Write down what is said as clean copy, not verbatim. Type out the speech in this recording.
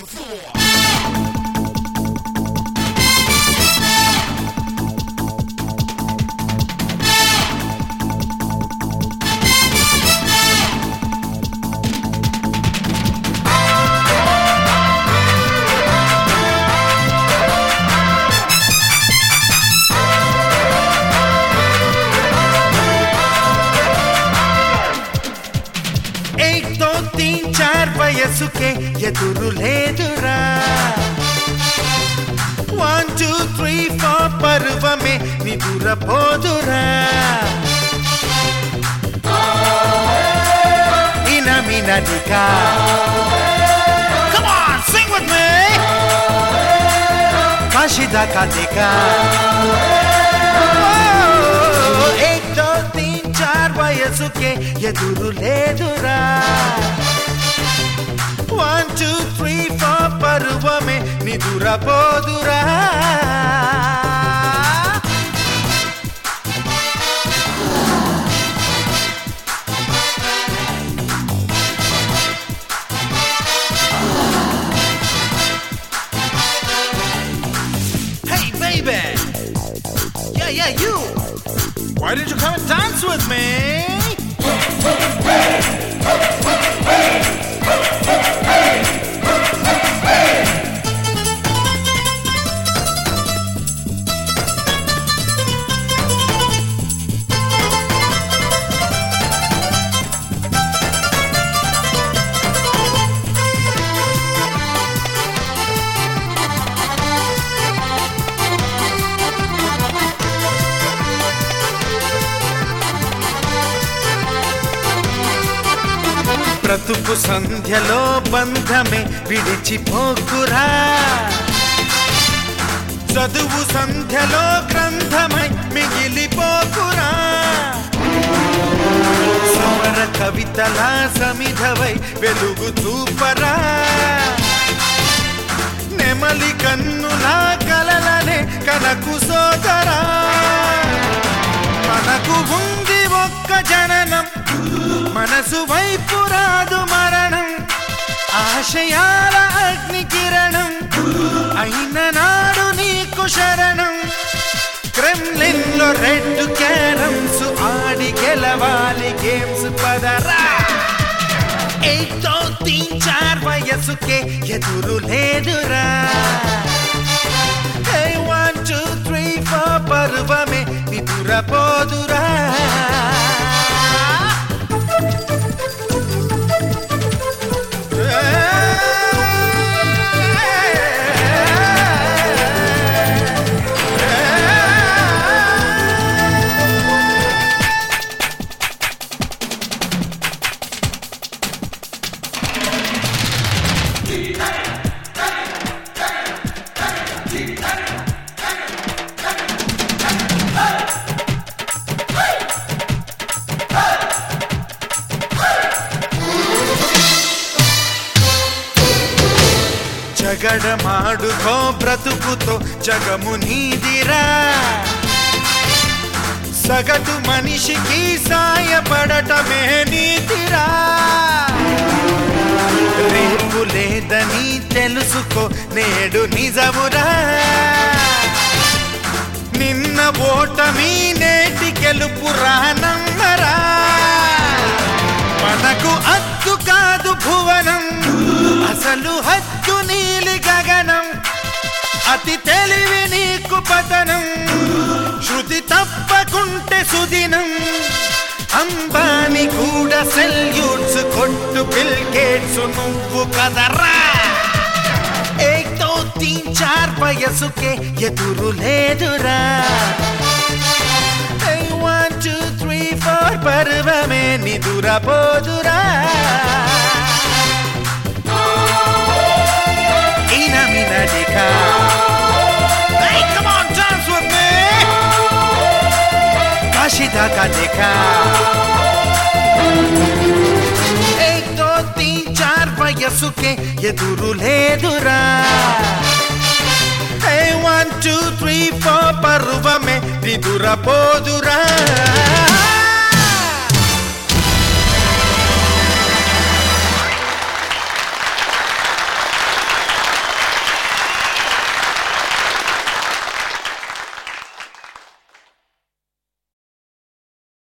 వయసుకే ఎదురు లేదురా 1 2 3 4 పర్వమే నిదురపోదురా ఇనమినదిగా Come on, sing with me కాశిదాకా దిగా 1 2 3 4 వయసుకే ఎదురు లేదురా 1 2 3 4 పర్వమే నిదురపోదురా Hey baby, yeah you, why didn't you come and dance with me? బ్రతుకు సంధ్యలో బంధమే విడిచిపోకురా చదువు సంధ్యలో గ్రంథమై మిగిలిపోకురా సమర కవితలా సమిధవై వెలుగు చూపరా నెమలి కన్నులా కలలనే కనకు సోదరా మనకు ఉంది ఒక్క జననం మనసు వైపు రాదు మరణం ఆశయాల అగ్ని కిరణం అయిన నాడు నీకు శరణం క్రెమ్లిన్ లో రెడ్ క్యారమ్స్ ఆడి గెలవాలి గేమ్స్ పదరా 1 2 3 4 వయసుకే ఎదురు లేదురా 1 2 3 4 పర్వమే నిదురపోదురా జగడమాడుకో బ్రతుకుతో జగము నీదిరా సగటు మనిషికి సాయపడటమే నీతిరా రేపు లేదని తెలుసుకో నేడు నిజమురా నిన్న ఓటమి నేటి గెలుపురా నమ్మరా మనకు అద్దు కాదు భువనం అసలు హద్దు నీలి గగనం అతి తెలివి నీకు పతనం శృతి తప్పకుంటే సుదినం అంబానీ కూడా సెల్యూట్స్ కొట్టు బిల్ గేట్స్ నువ్వు కదరా 1 2 3 4 వయసుకే ఎదురు లేదురా 1 2 3 4 పర్వమే నిదురపోదురా ఇనమినదిగా Hey, come on, dance with me కాశిదాకా దిగా 1 2 3 4 వయసుకే ఎదురు లేదురా 1 2 3 4 పర్వమే నిదురపోదురా